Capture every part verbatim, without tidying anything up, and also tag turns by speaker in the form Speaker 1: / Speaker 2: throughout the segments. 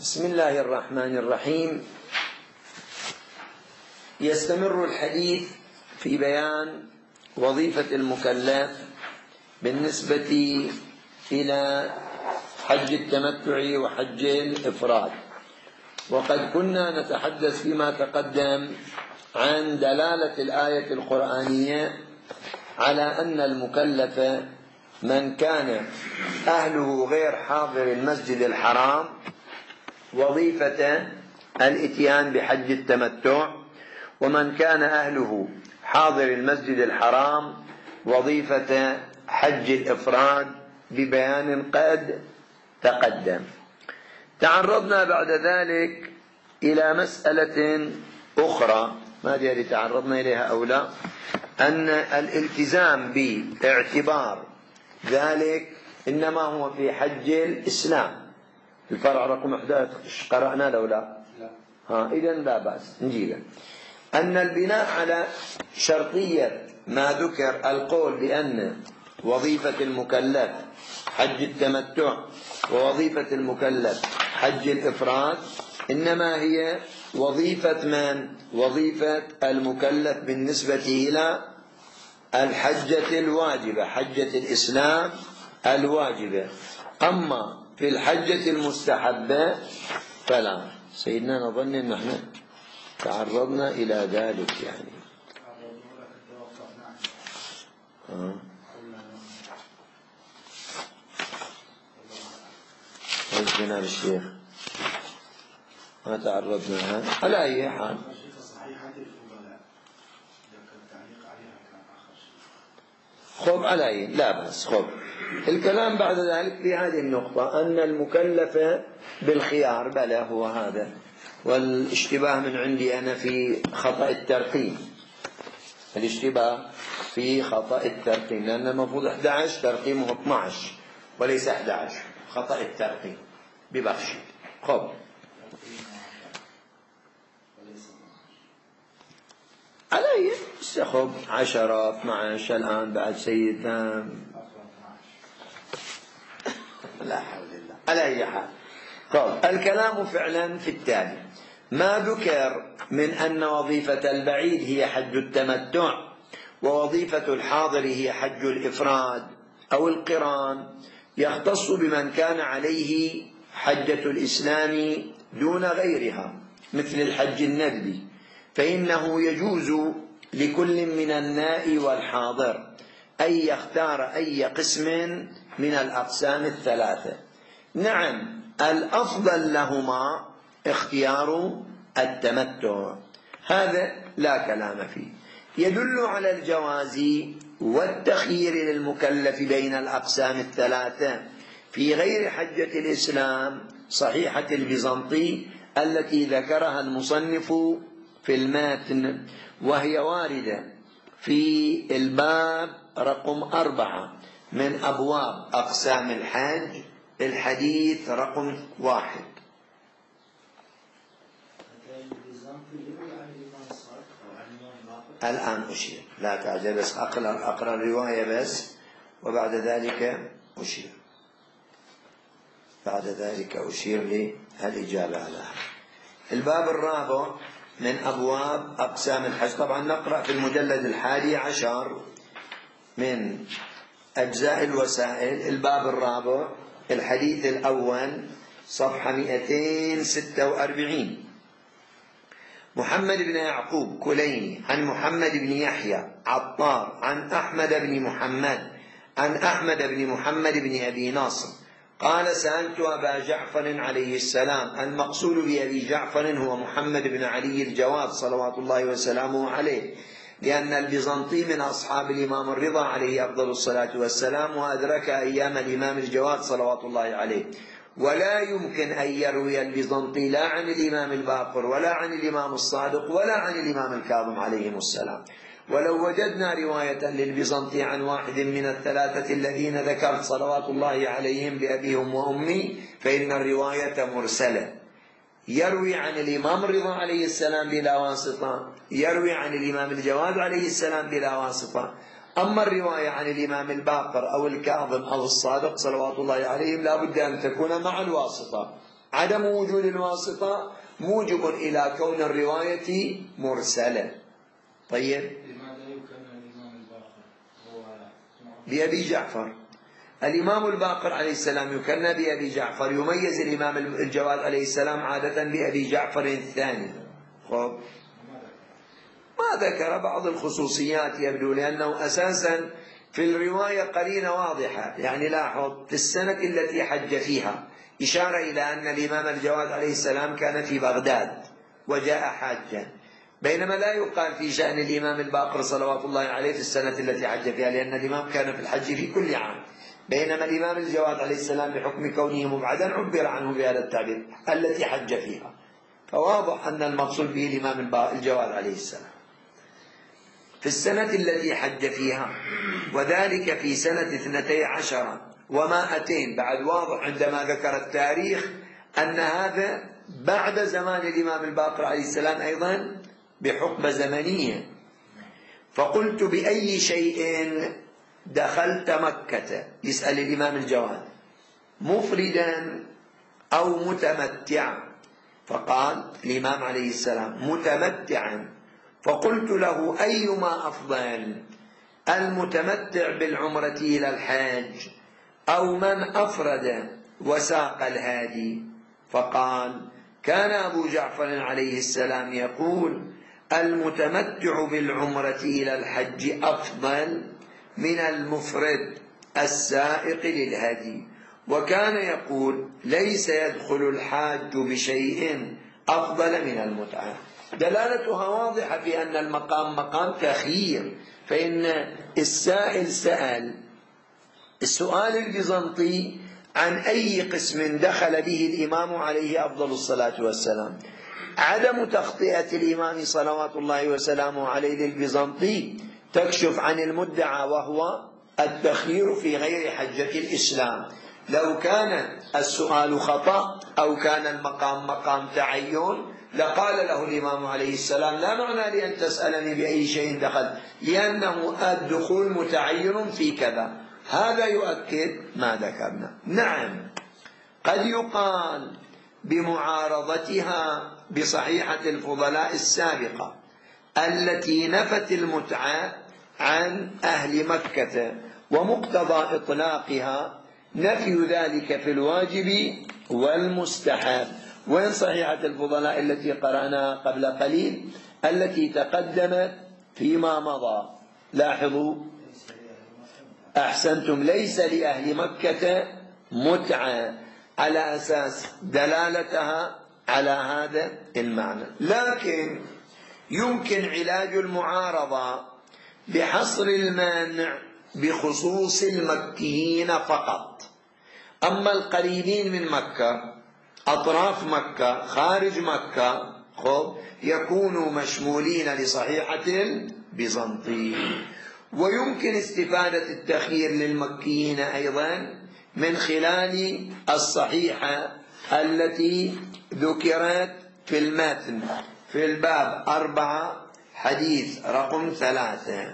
Speaker 1: بسم الله الرحمن الرحيم. يستمر الحديث في بيان وظيفة المكلف بالنسبة إلى حج التمتع وحج الإفراد، وقد كنا نتحدث فيما تقدم عن دلالة الآية القرآنية على أن المكلف من كان أهله غير حاضر المسجد الحرام وظيفة الإتيان بحج التمتع، ومن كان أهله حاضر المسجد الحرام وظيفة حج الإفراد ببيان قد تقدم. تعرضنا بعد ذلك إلى مسألة أخرى ما أدري تعرضنا إليها أو لا، أن الالتزام باعتبار ذلك إنما هو في حج الإسلام. الفرع رقم أحد عشر قرأنا لو لا؟ ها إذن لا بأس نجيله. أن البناء على شرطية ما ذكر القول بأن وظيفة المكلف حج التمتع ووظيفة المكلف حج الإفراد إنما هي وظيفة من؟ وظيفة المكلف بالنسبة إلى الحجة الواجبة، حجة الإسلام الواجبة. أما في الحجة المستحبة فلا. سيدنا نظن أن نحن تعرضنا إلى ذلك يعني ها وجدنا بالشيخ ما تعرضنا على أي حال. خب على أي لا بأس. خب الكلام بعد ذلك في هذه النقطة أن المكلف بالخيار بلى هو هذا، والاشتباه من عندي أنا في خطأ الترقيم، الاشتباه في خطأ الترقيم لأن المفروض أحد عشر ترقيمه اثني عشر وليس أحد عشر، خطأ الترقيم ببخشي. خب علي استخب عشرة اثني عشر الآن بعد سيدنا لا حول الله. على أي حال طب الكلام فعلا في التالي: ما ذكر من أن وظيفة البعيد هي حج التمتع ووظيفة الحاضر هي حج الإفراد أو القران يختص بمن كان عليه حجة الإسلام دون غيرها مثل الحج الندبي، فإنه يجوز لكل من النائي والحاضر أن يختار أي قسم من الأقسام الثلاثة. نعم الأفضل لهما اختيار التمتع، هذا لا كلام فيه، يدل على الجواز والتخيير للمكلف بين الأقسام الثلاثة في غير حجة الإسلام صحيحة البيزنطي التي ذكرها المصنف في المتن، وهي واردة في الباب رقم أربعة من أبواب أقسام الحج الحديث رقم واحد. الآن أشير لا تعجل بس أقرأ, أقرأ الرواية بس وبعد ذلك أشير بعد ذلك أشير للإجابة على الباب الرابع من أبواب أقسام الحج. طبعا نقرأ في المجلد الحادي عشر من أجزاء الوسائل الباب الرابع الحديث الأول صفحة مئتين وستة وأربعين. محمد بن يعقوب كليني عن محمد بن يحيى عطار عن أحمد بن محمد عن أحمد بن محمد بن أبي ناصر قال: سألت أبا جعفر عليه السلام. المقصود بأبي جعفر هو محمد بن علي الجواد صلوات الله وسلامه عليه، لأن البيزنطي من أصحاب الإمام الرضا عليه أفضل الصلاة والسلام، وأدرك أيام الإمام الجواد صلوات الله عليه، ولا يمكن أن يروي البيزنطي لا عن الإمام الباقر ولا عن الإمام الصادق ولا عن الإمام الكاظم عليهم السلام. ولو وجدنا رواية للبيزنطي عن واحد من الثلاثة الذين ذكرت صلوات الله عليهم بأبيهم وأمي فإن الرواية مرسلة، يروي عن الإمام الرضا عليه السلام بلا واسطة، يروي عن الإمام الجواد عليه السلام بلا واسطة. أما الرواية عن الإمام الباقر أو الكاظم أو الصادق صلوات الله عليهم لا بد أن تكون مع الواسطة، عدم وجود الواسطة موجب إلى كون الرواية مرسلة. طيب،
Speaker 2: لماذا يكن الإمام الباقر هو
Speaker 1: بأبي جعفر؟ الإمام الباقر عليه السلام يكنى بأبي جعفر، يميز الإمام الجواد عليه السلام عادة بأبي جعفر الثاني. خب، ما ذكر بعض الخصوصيات يبدو، لأنه أساسا في الرواية قرينة واضحة. يعني لاحظ في السنة التي حج فيها إشارة إلى أن الإمام الجواد عليه السلام كان في بغداد وجاء حاجا، بينما لا يقال في شأن الإمام الباقر صلوات الله عليه في السنة التي حج فيها، لأن الإمام كان في الحج في كل عام، بينما الإمام الجواد عليه السلام بحكم كونه مبعدا عبر عنه بهذا التعبير التي حج فيها. فواضح أن المقصود به الإمام الجواد عليه السلام في السنة التي حج فيها، وذلك في سنة اثنتي عشر ومائتين. بعد واضح عندما ذكر التاريخ أن هذا بعد زمان الإمام الباقر عليه السلام أيضا بحقبة زمنية. فقلت بأي شيء دخلت مكة؟ يسأل الإمام الجواد، مفردا أو متمتعا؟ فقال الإمام عليه السلام متمتعا. فقلت له أيما أفضل، المتمتع بالعمرة إلى الحاج أو من أفرد وساق الهادي؟ فقال كان أبو جعفر عليه السلام يقول المتمتع بالعمرة إلى الحج أفضل من المفرد السائق للهدي، وكان يقول ليس يدخل الحاج بشيء أفضل من المتعة. دلالتها واضحة في أن المقام مقام تخيير، فإن السائل سأل السؤال البيزنطي عن أي قسم دخل به الإمام عليه أفضل الصلاة والسلام. عدم تخطئة الإمام صلوات الله وسلامه عليه للبيزنطي تكشف عن المدعى، وهو التخيير في غير حجة الإسلام. لو كان السؤال خطأ أو كان المقام مقام تعين لقال له الإمام عليه السلام لا معنى لأن تسألني بأي شيء دخل، لأنه الدخول متعين في كذا. هذا يؤكد ما ذكرنا. نعم، قد يقال بمعارضتها بصحيحة الفضلاء السابقة التي نفت المتعة عن أهل مكة، ومقتضى إطلاقها نفي ذلك في الواجب والمستحب. وين صحيحة الفضلاء التي قرأناها قبل قليل التي تقدمت فيما مضى؟ لاحظوا، أحسنتم، ليس لأهل مكة متعة، على أساس دلالتها على هذا المعنى. لكن يمكن علاج المعارضة بحصر المانع بخصوص المكيين فقط. أما القريبين من مكة، أطراف مكة، خارج مكة، خب يكونوا مشمولين لصحيحة البيزنطي. ويمكن استفادة التخيير للمكيين أيضا من خلال الصحيحة التي ذكرت في المتن في الباب أربعة حديث رقم ثلاثة،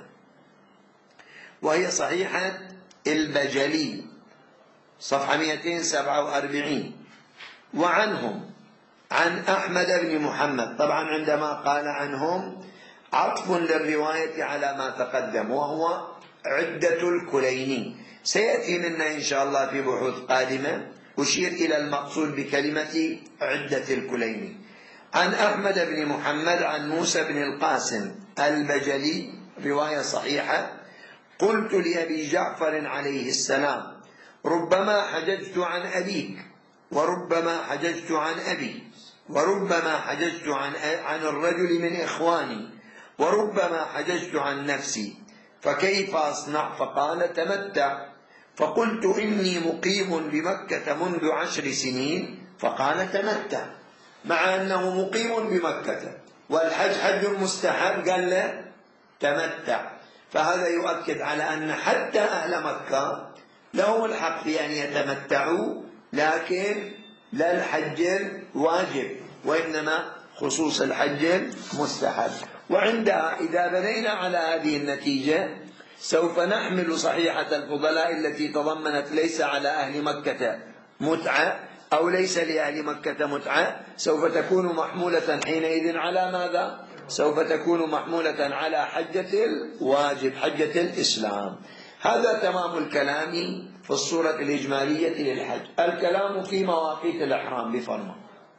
Speaker 1: وهي صحيحة البجلي صفحة مئتين وسبعة وأربعين. وعنهم عن أحمد بن محمد، طبعا عندما قال عنهم عطف للرواية على ما تقدم، وهو عدة الكليني. سيأتي منا إن شاء الله في بحوث قادمة أشير إلى المقصود بكلمة عدة الكليني. عن أحمد بن محمد عن موسى بن القاسم البجلي، رواية صحيحة. قلت لأبي جعفر عليه السلام ربما حججت عن أبيك، وربما حججت عن أبي، وربما حججت عن عن الرجل من إخواني، وربما حججت عن نفسي، فكيف أصنع؟ فقال تمتع. فقلت إني مقيم بمكة منذ عشر سنين، فقال تمتع، مع أنه مقيم بمكة والحج حج مستحب قال له تمتع. فهذا يؤكد على أن حتى أهل مكة لهم الحق في أن يتمتعوا، لكن لا الحج الواجب، وإنما خصوص الحج المستحب. وعندها إذا بنينا على هذه النتيجة سوف نحمل صحيحة الفضلاء التي تضمنت ليس على أهل مكة متعة أو ليس لأهل مكة متعة سوف تكون محمولة حينئذ على ماذا؟ سوف تكون محمولة على حجة الواجب، حجة الإسلام. هذا تمام الكلام في الصورة الإجمالية للحج. الكلام في مواقيت الإحرام بفرمان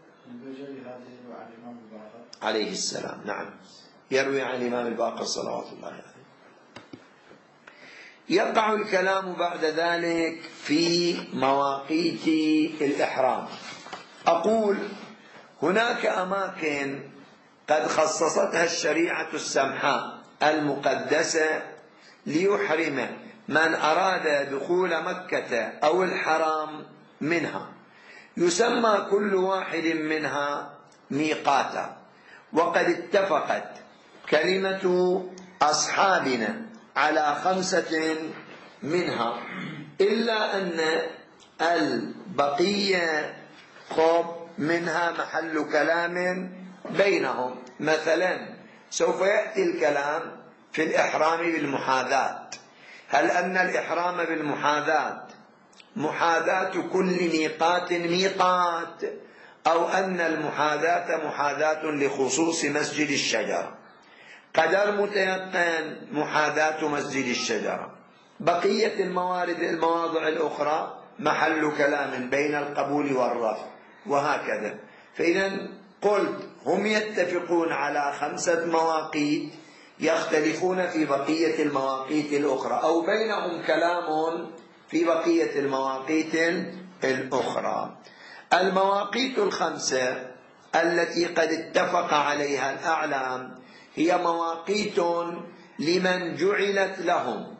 Speaker 1: عليه السلام. نعم، يروي عن الإمام الباقر صلوات الله عليه. يقع الكلام بعد ذلك في مواقيت الإحرام. أقول هناك أماكن قد خصصتها الشريعة السمحاء المقدسة ليحرم من أراد دخول مكة أو الحرام منها، يسمى كل واحد منها ميقاتا. وقد اتفقت كلمة أصحابنا على خمسة منها، إلا أن البقية خب منها محل كلام بينهم. مثلا سوف يأتي الكلام في الإحرام بالمحاذاة. هل أن الإحرام بالمحاذاة محاذاة كل ميقات ميقات، أو أن المحاذاة محاذاة لخصوص مسجد الشجرة؟ قدر متيقن محاذاة مسجد الشجرة. بقية الموارد المواضع الأخرى محل كلام بين القبول والرفض وهكذا. فإذا قلت هم يتفقون على خمسة مواقيت، يختلفون في بقية المواقيت الأخرى، أو بينهم كلام في بقية المواقيت الأخرى. المواقيت الخمسة التي قد اتفق عليها الأعلام هي مواقيت لمن جعلت لهم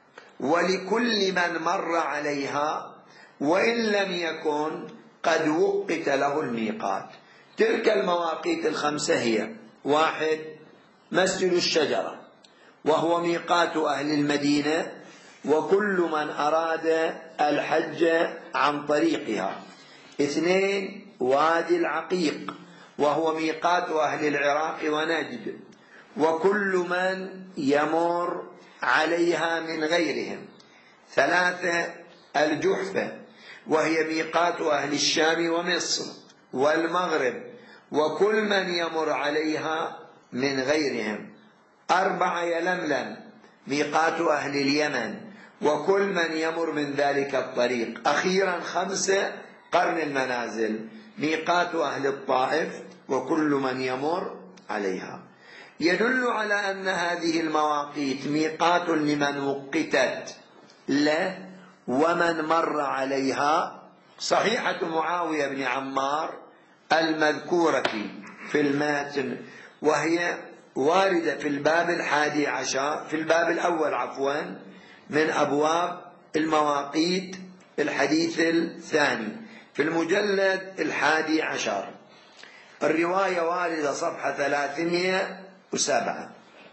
Speaker 1: ولكل من مر عليها، وإن لم يكن قد وقت له الميقات. تلك المواقيت الخمسة هي: واحد، مسجد الشجرة وهو ميقات أهل المدينة وكل من أراد الحج عن طريقها. اثنين، وادي العقيق وهو ميقات أهل العراق ونجد وكل من يمر عليها من غيرهم. ثلاثة، الجحفة وهي ميقات أهل الشام ومصر والمغرب وكل من يمر عليها من غيرهم. أربعة، يلملم ميقات أهل اليمن وكل من يمر من ذلك الطريق. أخيرا خمسة، قرن المنازل ميقات أهل الطائف وكل من يمر عليها. يدل على أن هذه المواقيت ميقات لمن وقتت له ومن مر عليها صحيحة معاوية بن عمار المذكورة في الماتن، وهي واردة في الباب الحادي عشر في الباب الأول عفوا من أبواب المواقيت الحديث الثاني في المجلد الحادي عشر. الرواية واردة صفحة ثلاثمائة وسبعة.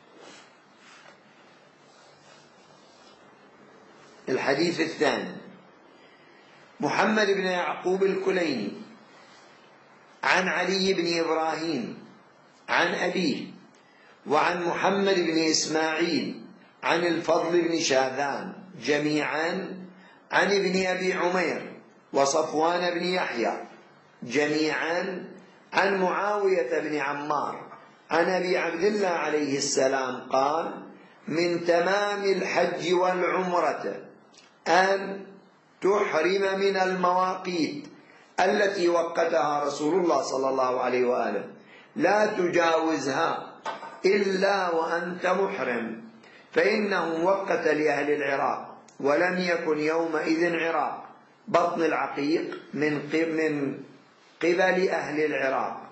Speaker 1: الحديث الثاني: محمد بن يعقوب الكليني عن علي بن إبراهيم عن أبيه وعن محمد بن إسماعيل عن الفضل بن شاذان جميعا عن ابن أبي عمير وصفوان بن يحيى جميعا عن معاوية بن عمار عن أبي عبد الله عليه السلام قال: من تمام الحج والعمرة أن تحرم من المواقيت التي وقتها رسول الله صلى الله عليه وآله، لا تجاوزها إلا وأنت محرم، فإنه وقت لأهل العراق ولم يكن يومئذ عراق بطن العقيق من من قبل أهل العراق.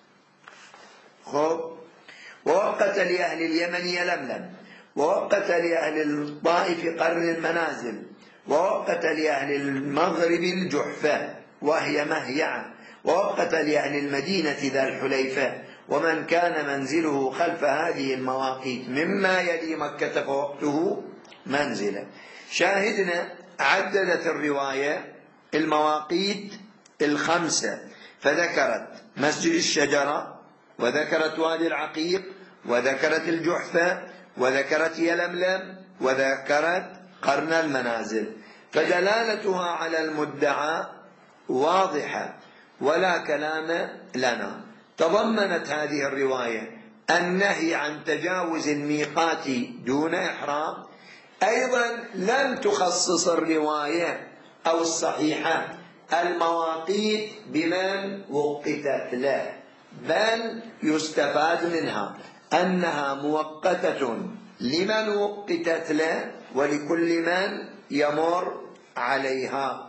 Speaker 1: خب ووقت لأهل اليمن يلملم، ووقت لأهل الطائف قرن المنازل، ووقت لأهل المغرب الجحفة وهي مهيعة، ووقت لأهل المدينة ذا الحليفة. ومن كان منزله خلف هذه المواقيت مما يلي مكة فوقته منزله. شاهدنا عددت الرواية المواقيت الخمسة، فذكرت مسجد الشجرة وذكرت وادي العقيق وذكرت الجحفة وذكرت يلملم وذكرت قرن المنازل. فدلالتها على المدعى واضحة ولا كلام لنا. تضمنت هذه الرواية النهي عن تجاوز الميقات دون إحرام. أيضا لم تخصص الرواية أو الصحيحة المواقيت بمن وقتت له، بل يستفاد منها أنها مؤقتة لمن وقتت له ولكل من يمر عليها.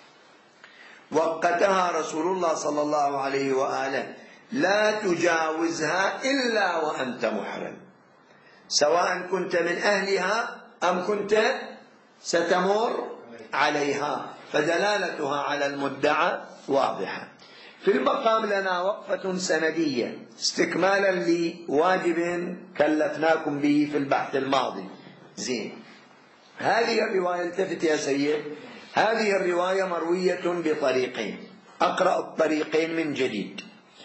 Speaker 1: وقتها رسول الله صلى الله عليه وآله: لا تجاوزها إلا وأنت محرم، سواء كنت من أهلها أم كنت ستمر عليها، فدلالتها على المدعى واضحة. في المقام لنا وقفة سندية استكمالا لواجب كلفناكم به في البحث الماضي. زين، هذه الرواية، التفت يا سيد، هذه الرواية مروية بطريقين، أقرأ الطريقين من جديد.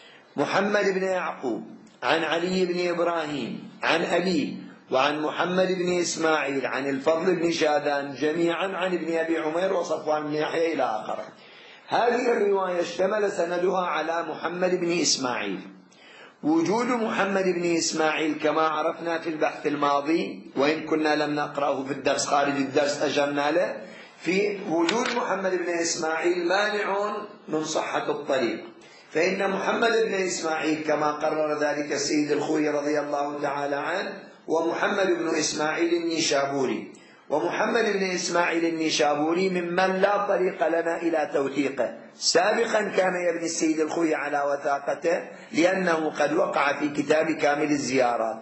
Speaker 1: محمد بن يعقوب عن علي بن إبراهيم عن أبيه وعن محمد بن إسماعيل عن الفضل بن شاذان جميعا عن ابن أبي عمير وصفوان بن يحيى إلى آخره. هذه الرواية اشتمل سندها على محمد بن إسماعيل. وجود محمد بن إسماعيل كما عرفنا في البحث الماضي، وإن كنا لم نقرأه في الدرس خارج الدرس أشرنا له، في وجود محمد بن إسماعيل مانع من صحة الطريق، فإن محمد بن إسماعيل كما قرر ذلك السيد الخوي رضي الله تعالى عنه ومحمد بن إسماعيل النيشابوري، ومحمد بن إسماعيل النيشابوري ممن لا طريق لنا إلى توثيقه. سابقا كان يبني السيد الخوي على وثاقته لأنه قد وقع في كتاب كامل الزيارات.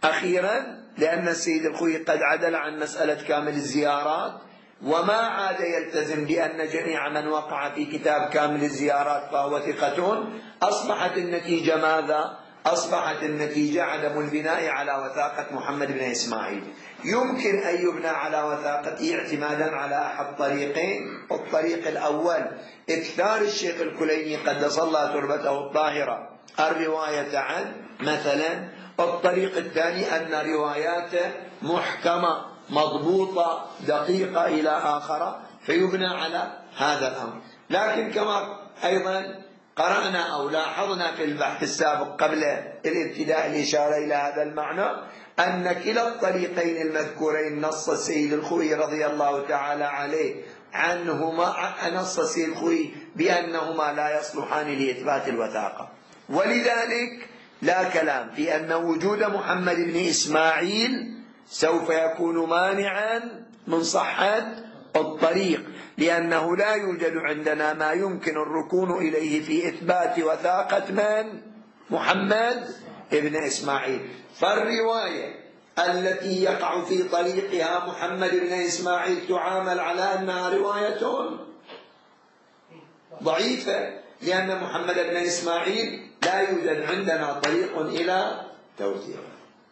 Speaker 1: أخيرا لأن السيد الخوي قد عدل عن مسألة كامل الزيارات وما عاد يلتزم بأن جميع من وقع في كتاب كامل الزيارات فهو ثقة، أصبحت النتيجة ماذا؟ أصبحت النتيجة عدم البناء على وثاقة محمد بن إسماعيل. يمكن أن يبنى على وثاقته اعتمادا على أحد طريقين. الطريق الأول إكثار الشيخ الكليني قدس الله تربته الطاهرة الرواية عنه مثلا. الطريق الثاني أن رواياته محكمة مضبوطة دقيقة إلى آخر، فيبنى على هذا الأمر. لكن كما أيضا قرأنا أو لاحظنا في البحث السابق قبل الابتداء الإشارة إلى هذا المعنى، أن كلا الطريقين المذكورين نص السيد الخوي رضي الله تعالى عليه عنهما، نص السيد الخوي بأنهما لا يصلحان لإثبات الوثاقة، ولذلك لا كلام في أن وجود محمد بن إسماعيل سوف يكون مانعا من صحة الطريق، لأنه لا يوجد عندنا ما يمكن الركون إليه في إثبات وثاقة من؟ محمد بن إسماعيل. فالرواية التي يقع في طريقها محمد بن إسماعيل تعامل على أنها رواية ضعيفة، لأن محمد بن إسماعيل لا يوجد عندنا طريق إلى توثيقه.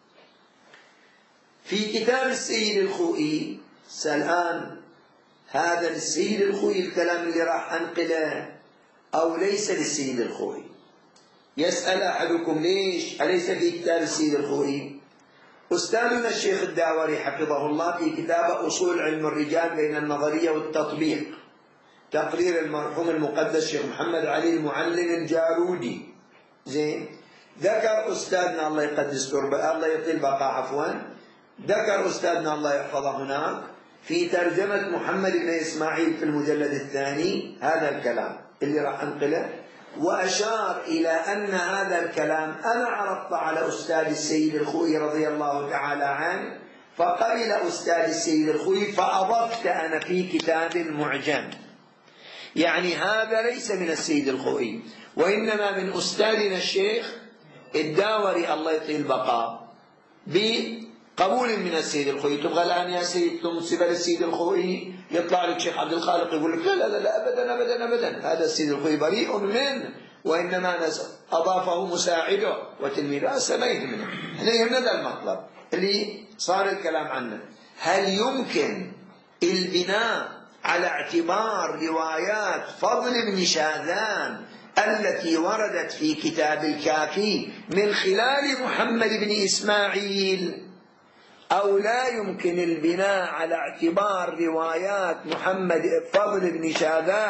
Speaker 1: في كتاب السيد الخوئي الآن، هذا للسيد الخوئي الكلام اللي راح أنقله أو ليس للسيد الخوئي؟ يسأل أحدكم ليش أليس في كتاب السيد الخوئي؟ أستاذنا الشيخ الداوري حفظه الله في كتاب أصول علم الرجال بين النظرية والتطبيق، تقرير المرحوم المقدس الشيخ محمد علي المعلم الجارودي، زين، ذكر أستاذنا الله يقدس تربه الله يطيل بقاء عفوا ذكر أستاذنا الله يحفظه هناك في ترجمة محمد بن إسماعيل في المجلد الثاني هذا الكلام اللي راح أنقله، وأشار إلى أن هذا الكلام أنا عرضت على أستاذ السيد الخوئي رضي الله تعالى عنه، فقبل أستاذ السيد الخوئي فأضفت أنا في كتاب معجم. يعني هذا ليس من السيد الخوئي وإنما من أستاذنا الشيخ الداوري الله يطيل بقاء بقبول من السيد الخوئي. تبغى الآن يا سيد تنسب للسيد الخوئي يطلع لك شيخ عبد الخالق يقول لك لا لا لا أبدا أبدا أبدا هذا السيد الخوئي بريء منه، وإنما أضافه مساعده وتلميذه سميت منه. احنا يهمنا ذا المطلب اللي صار الكلام عنه. هل يمكن البناء على اعتبار روايات فضل بن شاذان التي وردت في كتاب الكافي من خلال محمد بن إسماعيل، أو لا يمكن البناء على اعتبار روايات محمد فضل بن شاذان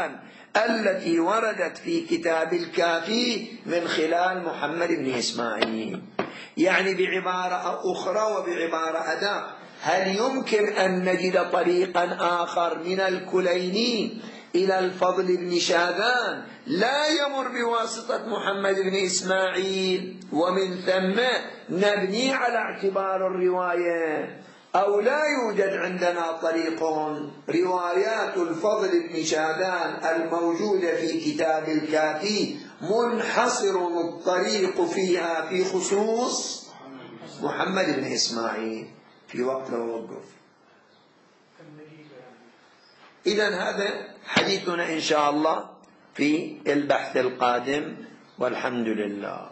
Speaker 1: التي وردت في كتاب الكافي من خلال محمد بن إسماعيل. يعني بعبارة أخرى وبعبارة أداة، هل يمكن أن نجد طريقا آخر من الكليني إلى الفضل بن شاذان لا يمر بواسطة محمد بن إسماعيل ومن ثم نبني على اعتبار الرواية، أو لا يوجد عندنا طريق؟ روايات الفضل بن شاذان الموجودة في كتاب الكافي منحصر الطريق فيها في خصوص محمد بن إسماعيل في وقت الوقوف. إذن هذا حديثنا إن شاء الله في البحث القادم، والحمد لله.